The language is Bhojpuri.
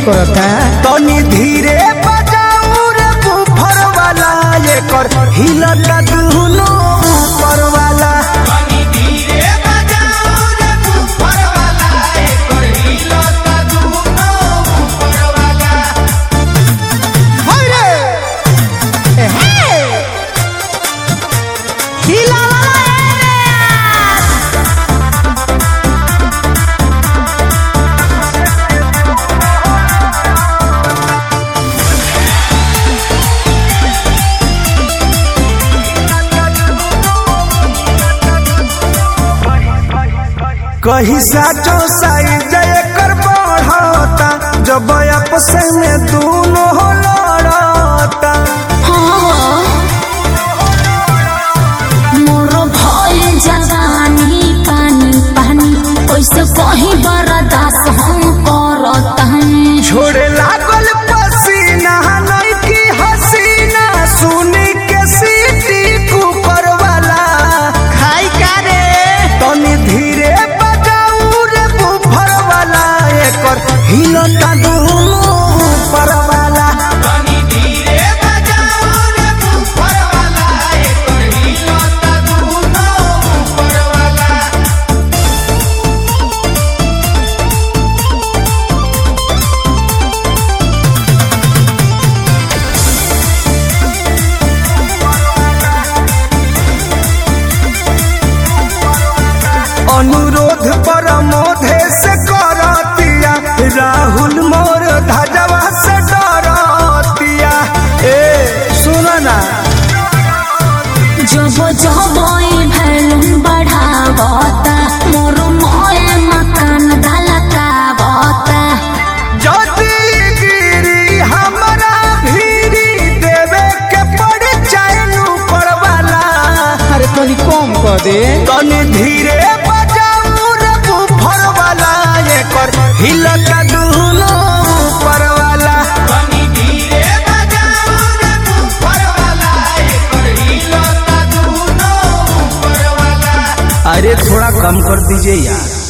करता। तनी धीरे बजाऊ रे बुफर वाला एकर हिलता दुनो ऊपर वाला। तनी धीरे बजाऊ रे बुफर वाला एकर हिलता दुनो ऊपर वाला। हाय रे हिला कहीं साचो साइज एकर बढ़ता जब आपस में दोनों लड़ता। मोर भइल जवानी पानी पानी ओइसे कहीं बर्दाश्त हम करतानी। छोड़े लागल पसीना नहीं की हसीना सुनी के सीटी कुकर वाला। खाई का रे तनी धीरे बजाऊ रे बुफर वाला एकर हिलता दुनो ऊपर वाला। तनी धीरे बजाऊ रे बुफर वाला एकर हिलता दुनो ऊपर वाला। अनुरोध परमोधे से करतिया राहुल मोर धजवा से डरतिया। ए सुन ना जब जब भैलुन बढ़ावता मोर मोए मकान धलकावता। जदी गिरी हमरा भीरी देवे के पड़ चाइनु परवाला। अरे तनी कम कर दे। तनी धीरे बजाऊ रे बुफर वाला एकर हिलता दुनो ऊपर वाला। तनी धीरे बजाऊ रे बुफर वाला एकर हिलता दुनो ऊपर वाला। अरे थोड़ा कम कर दीजिए यार।